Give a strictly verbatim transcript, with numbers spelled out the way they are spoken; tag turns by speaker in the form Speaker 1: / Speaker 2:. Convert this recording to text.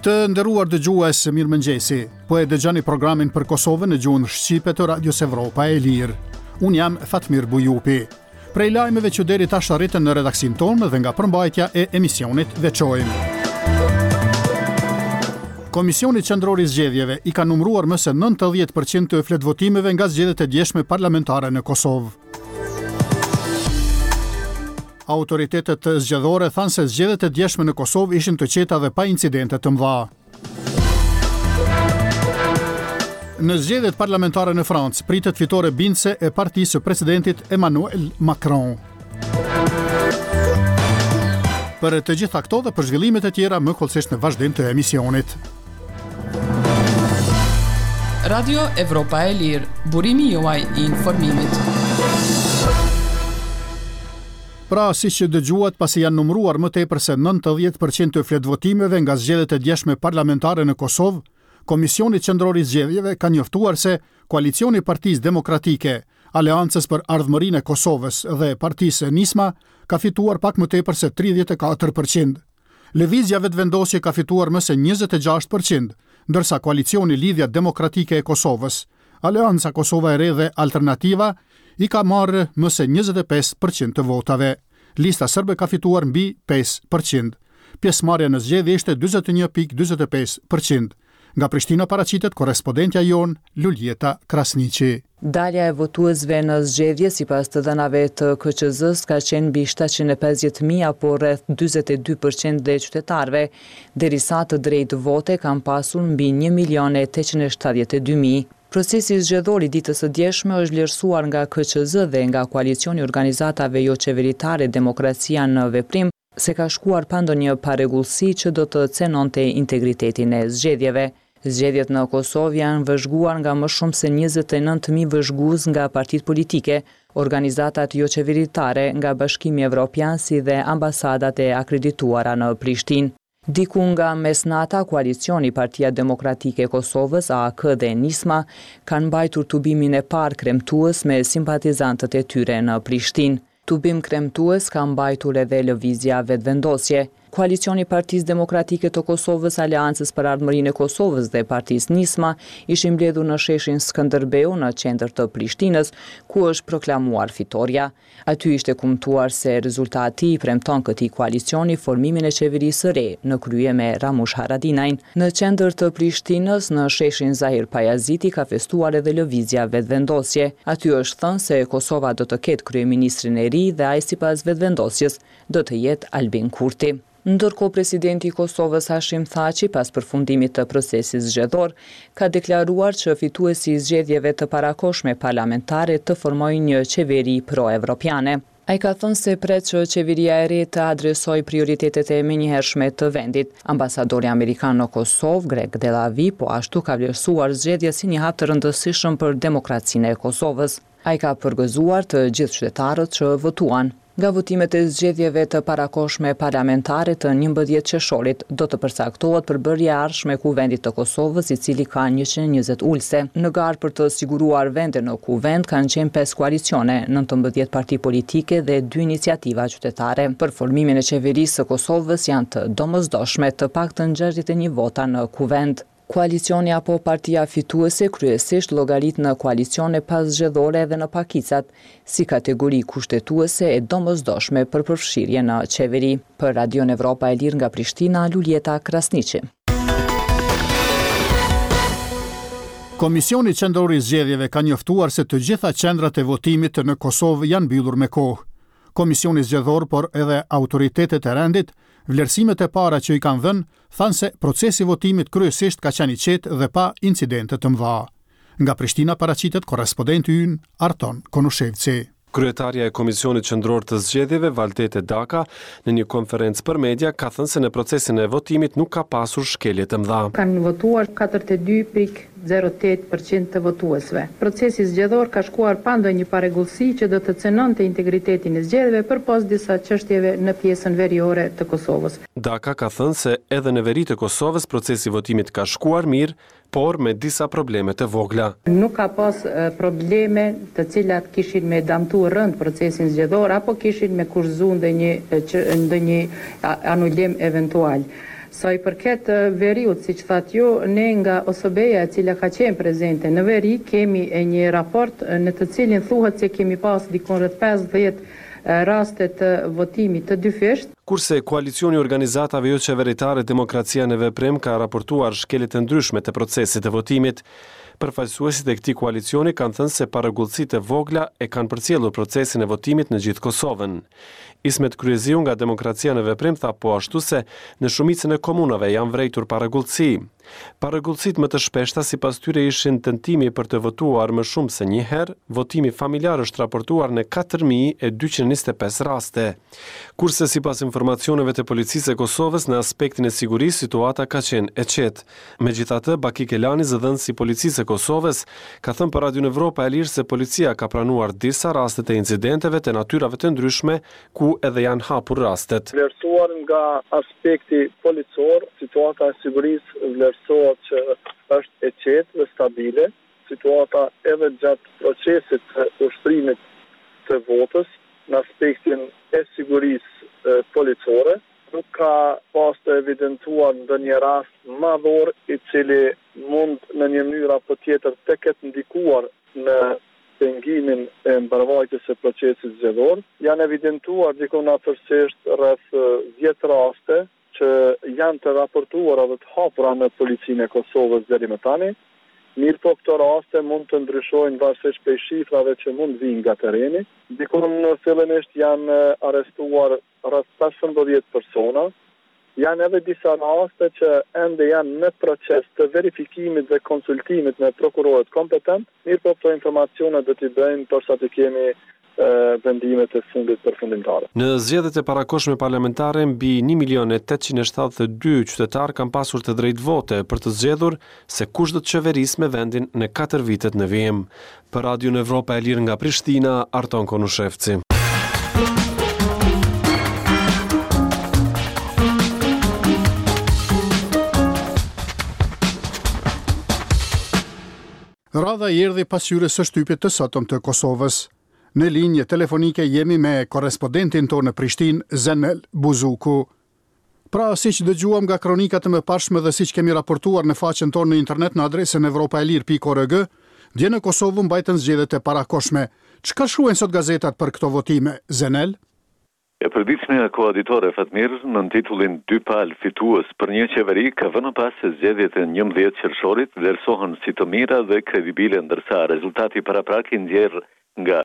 Speaker 1: Të nderuar dëgjues, mirëmëngjesi. Po e dëgjoni programin për Kosovën në gjuhën shqipe të Radios Evropa e Lirë. Unë jam Fatmir Bujupi. Prej lajmeve që deri tash arritën në redaksin tonë dhe nga përmbajtja e emisionit veçojmë. Komisioni Qendror i Zgjedhjeve i ka numëruar më se nëntëdhjetë përqind të fletvotimeve nga zgjedhjet e djeshme parlamentare në Kosovë. Autoritetet zgjedhore thanë se zgjedhjet e djeshme në Kosovë ishin të qeta dhe pa incidente të mëdha. Në zgjedhjet parlamentare në Francë pritet fitore bindëse e partisë së presidentit Emmanuel Macron. Për të gjitha këto dhe për zhvillimet e tjera më kollësisht në vazhdim të emisionit.
Speaker 2: Radio Evropa e Lirë, burimi juaj i informimit.
Speaker 1: Pra, si që dëgjuat, pasi janë numëruar më tepër se nëntëdhjetë përqind të fletvotimeve nga zgjedhjet e djeshme parlamentare në Kosovë, Komisioni Qendror i Zgjedhjeve ka njoftuar se koalicioni Partisë Demokratike, Aleancës për Ardhmërinë e Kosovës dhe Partisë Nisma ka fituar pak më tepër se tridhjetë e katër përqind. Lëvizja Vetëvendosje ka fituar më se njëzet e gjashtë përqind, ndërsa koalicioni Lidhja Demokratike e Kosovës, Aleanca Kosova e Re dhe Alternativa i ka marrë më se njëzet e pesë përqind të votave. Lista sërbe ka fituar mbi pesë përqind. Pjesëmarrja në zgjedhje ishte dyzet e një pikë dyzet e pesë përqind. Nga Prishtina paraqitet korrespondentja jon Luljeta Krasniqi.
Speaker 3: Dalja e votuesve në zgjedhje sipas të dhënave të K Q Z-s ka qenë mbi shtatëqind e pesëdhjetë mijë apo rreth dyzet e dy përqind dhe qytetarëve, derisa të drejtë vote kanë pasur mbi një milion e tetëqind e shtatëdhjetë e dy mijë. Procesi zgjedhor i ditës së djeshme është vlerësuar nga K Q Z dhe nga Koalicioni i Organizatave Jo Qeveritare Demokracia në Veprim se ka shkuar pa ndonjë parregullsi që do të cenonte integritetin e zgjedhjeve. Zgjedhjet në Kosovë janë vëzhguar nga më shumë se njëzet e nëntë mijë vëzhgues nga partitë politike, organizatat jo qeveritare, nga Bashkimi Evropian si dhe ambasadat e akredituara në Prishtinë. Diku nga mesnata, koalicioni Partia Demokratike e Kosovës, A A K dhe Nisma, kanë mbajtur tubimin e parë kremtues me simpatizantët e tyre në Prishtinë. Tubim kremtues ka mbajtur edhe lëvizja Vetëvendosje. Koalicioni Partisë Demokratike të Kosovës, Aleancës për Ardhmërinë e Kosovës dhe Partisë Nisma ishin mbledhur në sheshin Skënderbeu në qendër të Prishtinës, ku është proklamuar fitoria. Aty ishte kumtuar se rezultati i premton këtij koalicioni formimin e qeverisë së re në krye me Ramush Haradinajin. Në qendër të Prishtinës, në sheshin Zahir Pajaziti ka festuar edhe lëvizja Vetëvendosje. Aty është thënë se Kosova do të ketë kryeministrin e ri dhe ai sipas Vetëvendosjes do të jetë Albin Kurti. Ndërkohë, presidenti i Kosovës Hashim Thaçi, pas përfundimit të procesit zgjedhor, ka deklaruar që fituesi i zgjedhjeve të parakohshme parlamentare të formojë një qeveri pro-evropiane. Ai ka thënë se pret që qeveria e re të adresojë prioritetet e menjëhershme të vendit. Ambasadori amerikan në Kosovë, Greg Delavi, po ashtu ka vlerësuar zgjedhjet si një hap të rëndësishëm për demokracinë e Kosovës. Ai ka përgëzuar të gjithë qytetarët që votuan. Nga votimet e zgjedhjeve të parakohshme parlamentare të njëmbëdhjetë qershorit do të përcaktohet përbërja e ardhshme e Kuvendit të Kosovës, i cili ka njëqind e njëzet ulëse. Në garë për të siguruar vende në Kuvend kanë qenë pesë koalicione, nëntëmbëdhjetë parti politike dhe dy iniciativa qytetare. Për formimin e qeverisë së Kosovës janë të domosdoshme të paktën gjashtëdhjetë e një vota në Kuvend. Koalicioni apo partia fituese kryesisht llogarit në koalicione paszgjedhore dhe në pakicat, si kategori kushtetuese e domosdoshme për përfshirje në qeveri. Për Radion Evropa e Lirë nga Prishtina, Luljeta Krasniqi.
Speaker 1: Komisioni Qendror i Zgjedhjeve ka njoftuar se të gjitha qendrat e votimit në Kosovë janë mbyllur me kohë. Komisioni Zgjedhor, por edhe autoritetet e rendit, vlerësimet e para që i kanë dhënë, thanë se procesi votimit kryesisht ka qenë i qetë dhe pa incidente të mëdha. Nga Prishtina paraqitet korrespondenti ynë Arton Konushevci.
Speaker 4: Kryetarja e Komisionit Qendror të Zgjedhjeve, Valdete Daka, në një konferencë për media ka thënë se në procesin e votimit nuk ka pasur shkelje të mëdha.
Speaker 5: Kanë votuar katërdhjetë e dy pikë zero tetë përqind të votuesve. Procesi zgjedhor ka shkuar pa ndonjë parregullsi që do të cenonte integritetin e zgjedhjeve përpos disa çështjeve në pjesën veriore të Kosovës.
Speaker 4: Daka ka thënë se edhe në veri të Kosovës procesi votimit ka shkuar mirë, por me disa probleme të vogla.
Speaker 5: Nuk ka pas probleme të cilat kishin me damtuar rënd procesin zgjedhor apo kishin me kurzu ndonjë ndonjë anulim eventual. Sa i përket veriut, si që thatë ju, ne nga O S B-ja e cila ka qenë prezente në veri, kemi e një raport në të cilin thuhet se kemi pas dikon rreth pesëdhjetë rastet të votimit të dyfisht.
Speaker 4: Kurse koalicioni i organizatave jo qeveritare Demokracia në Veprim ka raportuar shkelje të ndryshme të procesit të votimit, përfaqësuesit e këtij koalicioni kanë thënë se parregullësitë e vogla e kanë përcjellur procesin e votimit në gjithë Kosovën. Ismet Kryeziu nga Demokracia në Veprim tha po ashtu se në shumicën e komunave janë vrejtur parregullësi. Parregullësitë më të shpeshta sipas tyre ishin tentimi për të votuar më shumë se një herë, votimi familjar është raportuar në katër mijë e dyqind e njëzet e pesë raste. Kurse sipas informacioneve të policisë e Kosovës në aspektin e sigurisë situata ka qenë e qetë. Megjithatë, Baki Kelani, zëdhënësi i policisë e Kosovës, ka thënë për Radio Evropa e Lirë se policia ka pranuar disa raste të incidenteve të natyrave të ndryshme ku edhe janë hapur rastet.
Speaker 6: Vlerësuar nga aspekti policor, situata e sigurisë vlerësohet që është e qetë dhe stabile. Situata edhe gjatë procesit të ushtrimit të votës në aspektin e sigurisë policore, nuk ka pas të evidentuar ndonjë rast madhor i cili mund në një mënyrë apo tjetër të ketë ndikuar në pengimin e mbarvajtjes së procesit zgjedhor. Janë evidentuar dikon afërsisht rreth dhjetë raste që janë të raportuara dhe të hapura në policinë e Kosovës deri më tani. Mirë po këto raste mund të ndryshojnë varësisht prej shifrave që mund vinë nga tereni. Dikon fillimisht janë arrestuar rreth pesëmbëdhjetë persona. Janë edhe disa raste që ende janë në proces të verifikimit dhe konsultimit me prokurorët kompetent. Mirë po këto informacione do t'i bëjmë përsa të kemi vendimet e fundit përfundimtare.
Speaker 4: Në zgjedhjet e parakohshme parlamentare, mbi një milion e tetëqind e shtatëdhjetë e dy qytetar kanë pasur të drejtë vote për të zgjedhur se kush do të qeverisë me vendin në katër vitet në vijim. Për Radio Evropa e Lirë nga Prishtina, Arton Konushevci.
Speaker 1: Radha i erdhi pas hyrjes së shtypit të sotëm të Kosovës. Në linje telefonike jemi me korrespondentin tonë në Prishtinë, Zenel Buzuku. Pra, siç dëgjuam nga kronikat e mëparshme dhe siç kemi raportuar në faqen tonë në internet në adresën evropaelir pikë org, dje në Kosovë mbajtën zgjedhjet e parakohshme. Çka shkruajnë sot gazetat për këto votime, Zenel?
Speaker 7: E përditshmja koaditore Fatmir në titullin dy palë fitues për një qeveri ka vënë pas se zgjedhjet e njëmbëdhjetë qershorit vlerësohen si të mira dhe kredibile, ndërsa rezultati paraprak i nxjerr nga